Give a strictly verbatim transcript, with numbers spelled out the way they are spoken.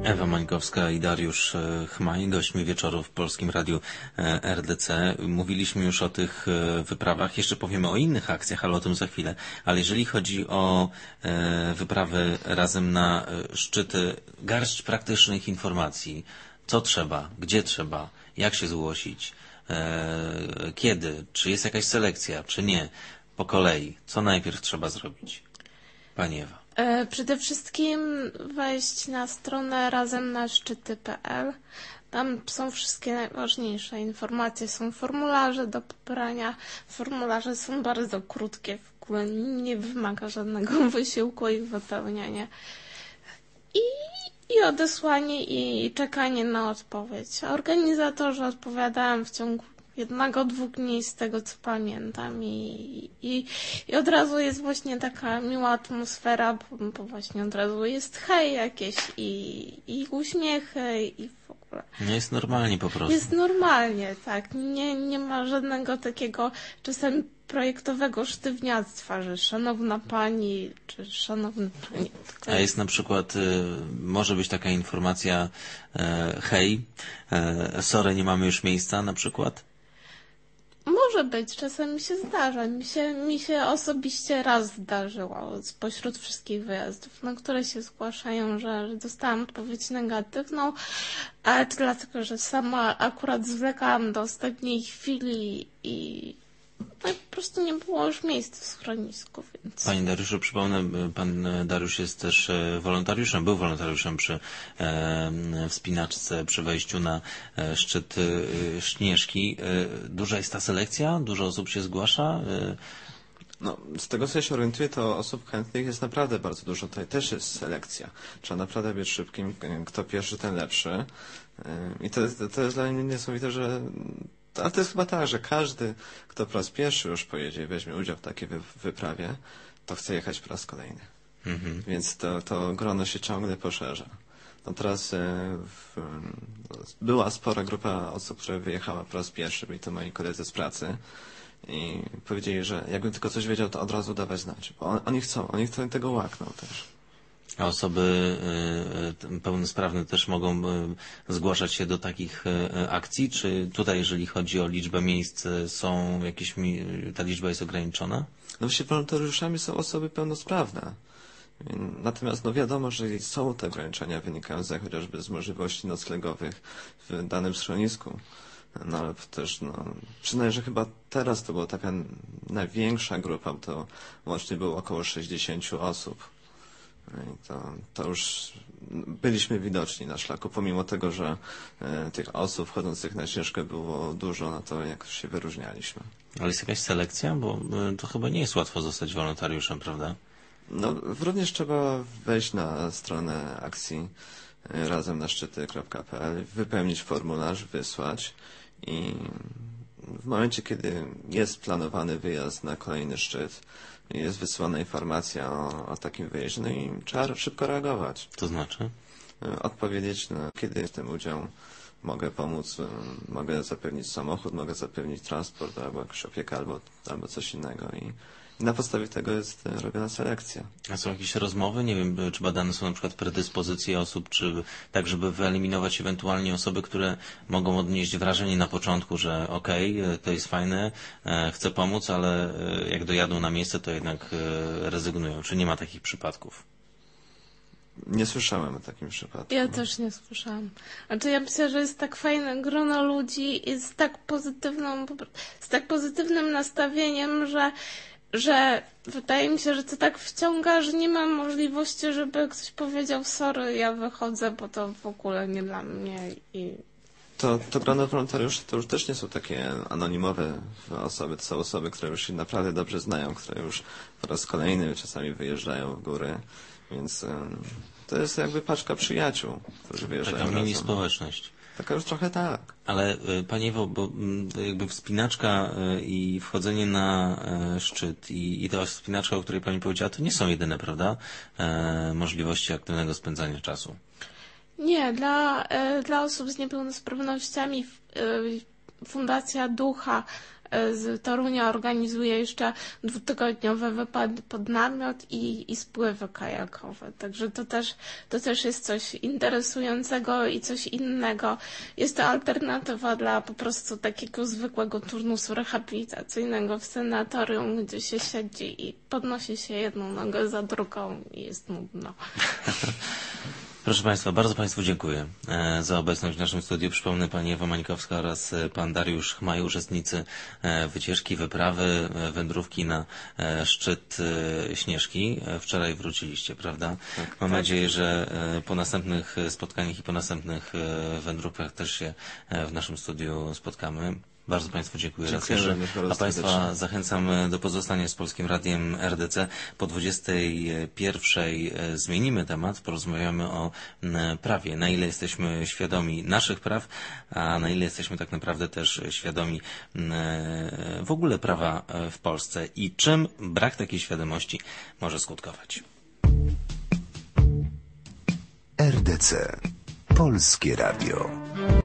Ewa Mańkowska i Dariusz Chmaj, gośćmi wieczoru w Polskim Radiu R D C. Mówiliśmy już o tych wyprawach, jeszcze powiemy o innych akcjach, ale o tym za chwilę. Ale jeżeli chodzi o wyprawy razem na szczyty, garść praktycznych informacji, co trzeba, gdzie trzeba, jak się zgłosić, kiedy, czy jest jakaś selekcja, czy nie, po kolei, co najpierw trzeba zrobić? Pani Ewa. Przede wszystkim wejść na stronę razem na szczyty kropka pe el. Tam są wszystkie najważniejsze informacje, są formularze do pobrania. Formularze są bardzo krótkie, w ogóle nie wymaga żadnego wysiłku ich wypełniania. I, i odesłanie i czekanie na odpowiedź. Organizatorzy odpowiadają w ciągu jednego, dwóch dni z tego co pamiętam i, i, i od razu jest właśnie taka miła atmosfera, bo, bo właśnie od razu jest hej jakieś i, i uśmiechy i w ogóle. Nie jest normalnie po prostu. Jest normalnie, tak. Nie, nie ma żadnego takiego czasem projektowego sztywniactwa, że szanowna pani, czy szanowny pani. A jest na przykład, y, może być taka informacja, y, hej, y, sorry, nie mamy już miejsca na przykład? Może być, czasem mi się zdarza. Mi się, mi się osobiście raz zdarzyło spośród wszystkich wyjazdów, na które się zgłaszają, że dostałam odpowiedź negatywną, ale to dlatego, że sama akurat zwlekałam do ostatniej chwili i no, po prostu nie było już miejsc w schronisku. Więc... Panie Dariuszu, przypomnę, pan Dariusz jest też wolontariuszem, był wolontariuszem przy e, wspinaczce, przy wejściu na e, szczyt e, Śnieżki. E, duża jest ta selekcja? Dużo osób się zgłasza? E, No, z tego co ja się orientuję, to osób chętnych jest naprawdę bardzo dużo. Tutaj też jest selekcja. Trzeba naprawdę być szybkim. Kto pierwszy, ten lepszy. I to, to, to jest dla mnie niesamowite, że ale to jest chyba tak, że każdy, kto po raz pierwszy już pojedzie i weźmie udział w takiej wy, wyprawie, to chce jechać po raz kolejny. Mhm. Więc to, to grono się ciągle poszerza. No teraz e, w, była spora grupa osób, która wyjechała po raz pierwszy, byli to moi koledzy z pracy i powiedzieli, że jakbym tylko coś wiedział, to od razu dawać znać. Bo on, oni chcą, oni chcą tego łakną też. A osoby y, pełnosprawne też mogą y, zgłaszać się do takich y, akcji? Czy tutaj, jeżeli chodzi o liczbę miejsc, są jakieś, ta liczba jest ograniczona? No właśnie wolontariuszami są osoby pełnosprawne. Natomiast no wiadomo, że są te ograniczenia wynikające chociażby z możliwości noclegowych w danym schronisku. No ale też, no, przyznaję, że chyba teraz to była taka największa grupa, to łącznie było około sześćdziesięciu osób. I to, to już byliśmy widoczni na szlaku, pomimo tego, że e, tych osób wchodzących na ścieżkę było dużo, no to jakoś się wyróżnialiśmy. Ale jest jakaś selekcja? Bo y, to chyba nie jest łatwo zostać wolontariuszem, prawda? No, również trzeba wejść na stronę akcji e, razem na szczyty kropka pe el, wypełnić formularz, wysłać i w momencie, kiedy jest planowany wyjazd na kolejny szczyt, jest wysyłana informacja o, o takim wyjeździe, no i trzeba szybko reagować. To znaczy? Odpowiedzieć, no, kiedy jestem udział, mogę pomóc, mogę zapewnić samochód, mogę zapewnić transport, albo jakąś opiekę, albo, albo coś innego. I, I na podstawie tego jest robiona selekcja. A są jakieś rozmowy? Nie wiem, czy badane są na przykład predyspozycje osób, czy tak, żeby wyeliminować ewentualnie osoby, które mogą odnieść wrażenie na początku, że okej, okay, to jest fajne, chcę pomóc, ale jak dojadą na miejsce, to jednak rezygnują. Czy nie ma takich przypadków? Nie słyszałem o takim przypadku. Ja też nie słyszałam. Znaczy ja myślę, że jest tak fajne grono ludzi i z tak pozytywną, z tak pozytywnym nastawieniem, że że wydaje mi się, że to tak wciąga, że nie ma możliwości, żeby ktoś powiedział sorry, ja wychodzę, bo to w ogóle nie dla mnie. I... To, to grono wolontariuszy to już też nie są takie anonimowe osoby, to są osoby, które już się naprawdę dobrze znają, które już po raz kolejny czasami wyjeżdżają w góry, więc um, to jest jakby paczka przyjaciół, którzy wyjeżdżają Taka mini razem. społeczność. Taka już trochę tak. Ale Panie Ewo, bo jakby wspinaczka i wchodzenie na szczyt i, i ta wspinaczka, o której Pani powiedziała, to nie są jedyne, prawda, e, możliwości aktywnego spędzania czasu. Nie, dla, e, dla osób z niepełnosprawnościami e, Fundacja Ducha z Torunia organizuje jeszcze dwutygodniowe wypady pod namiot i, i spływy kajakowe. Także to też, to też jest coś interesującego i coś innego. Jest to alternatywa dla po prostu takiego zwykłego turnusu rehabilitacyjnego w sanatorium, gdzie się siedzi i podnosi się jedną nogę za drugą i jest nudno. Proszę Państwa, bardzo Państwu dziękuję za obecność w naszym studiu. Przypomnę, Pani Ewa Mańkowska oraz Pan Dariusz Chmaj, uczestnicy wycieczki, wyprawy, wędrówki na szczyt Śnieżki. Wczoraj wróciliście, prawda? Tak, Mam tak. nadzieję, że po następnych spotkaniach i po następnych wędrówkach też się w naszym studiu spotkamy. Bardzo Państwu dziękuję raz jeszcze. A Państwa zachęcam do pozostania z Polskim Radiem R D C. Po dwudziestej pierwszej zmienimy temat, porozmawiamy o prawie. Na ile jesteśmy świadomi naszych praw, a na ile jesteśmy tak naprawdę też świadomi w ogóle prawa w Polsce i czym brak takiej świadomości może skutkować. R D C. Polskie Radio.